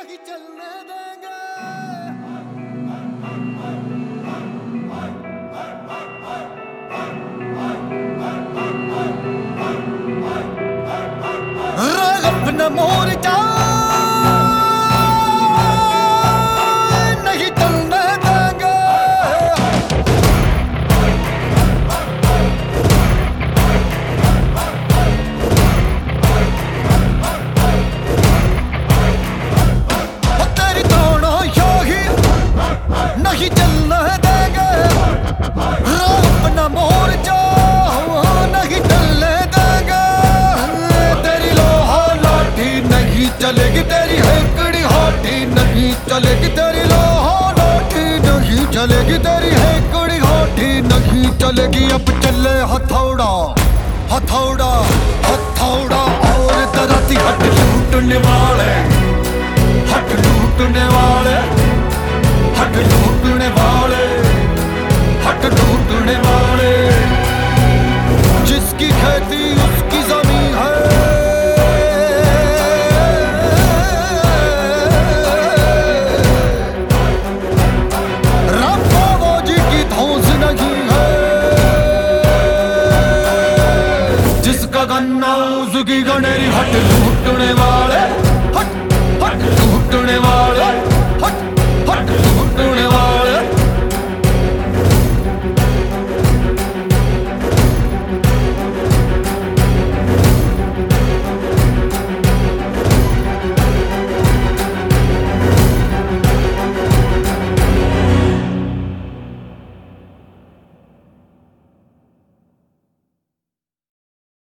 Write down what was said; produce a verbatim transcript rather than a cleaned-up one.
नहीं चलने देंगे। अपना मोर्चा नहीं चलने देंगे। तेरी दोनों योगी नहीं चलने देंगे। अपना मोर्चा नहीं चलने देंगे। तेरी लोहा लाठी नहीं चलेगी, तेरी हैकड़ी हाथी नहीं चलेगी। तेरी लोहा लाठी नहीं चलेगी, तेरी हैकड़ी हाथी नहीं चलेगी। अब चले हथौड़ा हथौड़ा हथौड़ा और दराती हट लूटने वाले, हट लूटने वाले, हट लूटने वाले, हट लूटने वाले। जिसकी खेती उसकी जमीन है, रब्बावोजी की धौंस नहीं है। जिसका गन्ना उसकी गनेरी हट लूटने